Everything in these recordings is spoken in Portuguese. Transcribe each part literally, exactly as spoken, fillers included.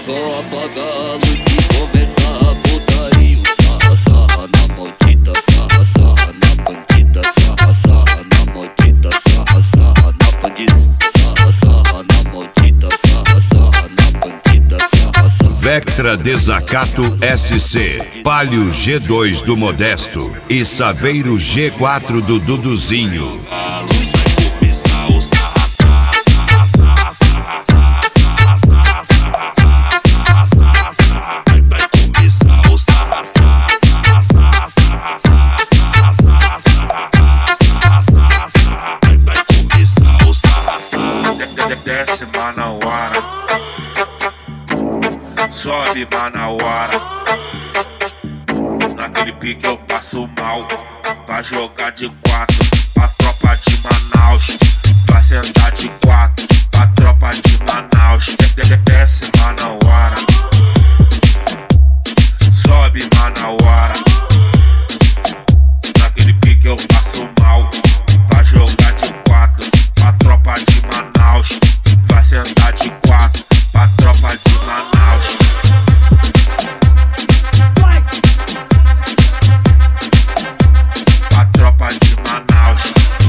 só apagar a luz que começa a putaria. Sarra, sarra na maldita, sarra, sarra na bandida, sarra, sarra na maldita, sarra, sarra na bandida, sarra, sarra na maldita, sarra, sarra na bandida, sarra, sarra. Vectra Desacato S C, Palio G dois do Modesto e Saveiro G quatro do Duduzinho. A luz vai começar o sarra, sarra, sarra, sarra, sarra, sarra, sarra, sarra, sarra, sarra, sarra, sarra. Vai começar o sarra, sarra, sarra, sarra, sarra, sarra, sarra, sarra, sarra, sarra, sarra. Vai começar o sarra, sarra. Desce Manauara, sobe Manauara. Naquele pique eu passo mal, pra jogar de quatro, pra tropa de Manaus. Vai sentar de quatro, pra tropa de Manaus. Desce Manauara, sobe Manauara. Naquele pique eu passo mal, pra jogar de quatro, pra tropa de Manaus. Vai sentar de quatro, pra tropa de Manaus. Tropa de Manaus.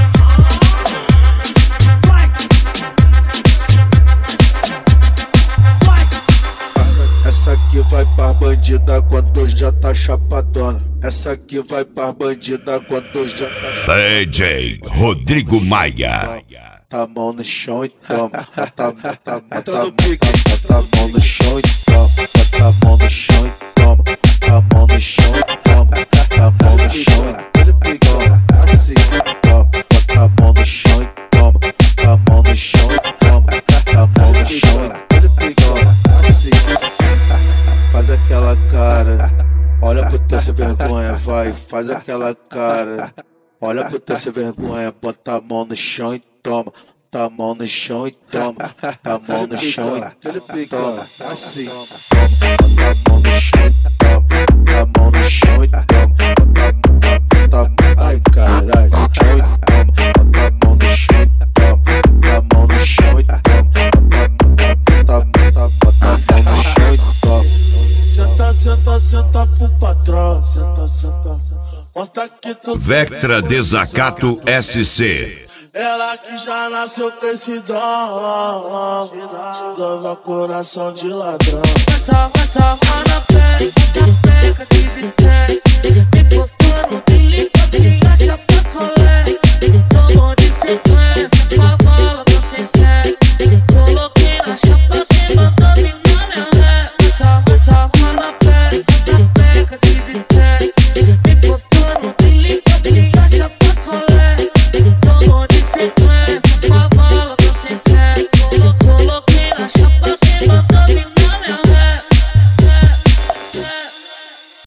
Essa aqui vai pra bandida quando já tá chapadona. Essa aqui vai pra bandida quando já tá chapadona. D J Rodrigo Maia. Bota a mão no chão e toma. Bota, bota, bota, bota, bota a mão no chão e toma. Bota a mão no chão e toma. Bota a mão no chão e toma. Bota a mão no chão e toma. Assim, toma. Bota a mão no chão e toma. Bota a mão no chão e toma. Bota a mão no chão e toma. Assim, faz aquela cara. Olha pro teu sem vergonha, vai. Faz aquela cara. Olha pro teu sem vergonha. Bota a mão no chão e toma. Bota a mão no chão e toma. Bota a mão no chão e toma. Assim, bota a mão no chão e toma. Bota a mão no chão e toma. Bota a mão, ai caralho, chão e toma. Bota a mão no chão e toma. Bota a mão no chão e toma. Bota a mão, bota a mão no chão e toma. Senta, senta, senta pro patrão. Senta, senta. Mostra que tu Vectra Desacato S C. Ela que já nasceu com esse dom, leva coração de ladrão. Vai só, vai só, na pele, bota peca, desestresse. Me postou no feeling, você acha pras colegas.